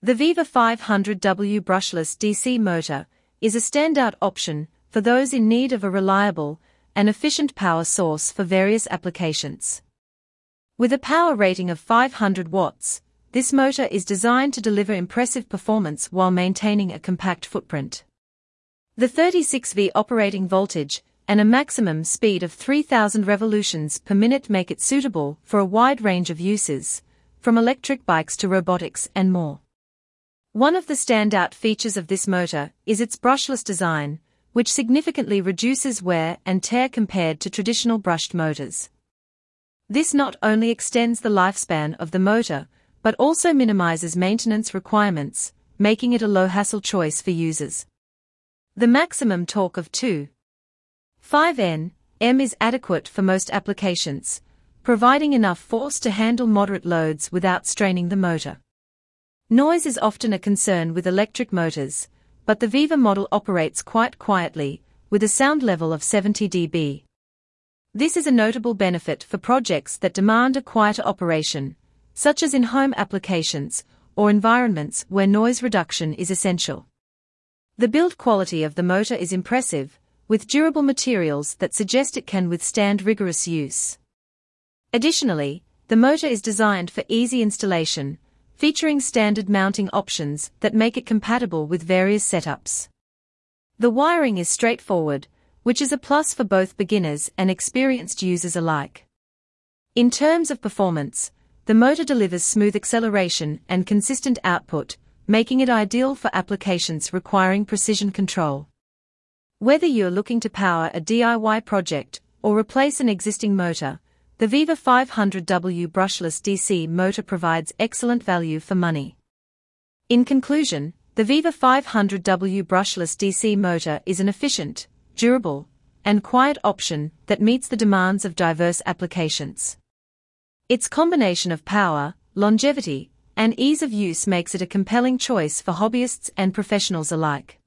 The Viva 500W brushless DC motor is a standout option for those in need of a reliable and efficient power source for various applications. With a power rating of 500 watts, this motor is designed to deliver impressive performance while maintaining a compact footprint. The 36V operating voltage and a maximum speed of 3,000 revolutions per minute make it suitable for a wide range of uses, from electric bikes to robotics and more. One of the standout features of this motor is its brushless design, which significantly reduces wear and tear compared to traditional brushed motors. This not only extends the lifespan of the motor, but also minimizes maintenance requirements, making it a low-hassle choice for users. The maximum torque of 2.5 Nm is adequate for most applications, providing enough force to handle moderate loads without straining the motor. Noise is often a concern with electric motors, but the Viva model operates quite quietly, with a sound level of 70 dB. This is a notable benefit for projects that demand a quieter operation, such as in home applications or environments where noise reduction is essential. The build quality of the motor is impressive, with durable materials that suggest it can withstand rigorous use. Additionally, the motor is designed for easy installation, featuring standard mounting options that make it compatible with various setups. The wiring is straightforward, which is a plus for both beginners and experienced users alike. In terms of performance, the motor delivers smooth acceleration and consistent output, making it ideal for applications requiring precision control. Whether you're looking to power a DIY project or replace an existing motor, the Viva 500W brushless DC motor provides excellent value for money. In conclusion, the Viva 500W brushless DC motor is an efficient, durable, and quiet option that meets the demands of diverse applications. Its combination of power, longevity, and ease of use makes it a compelling choice for hobbyists and professionals alike.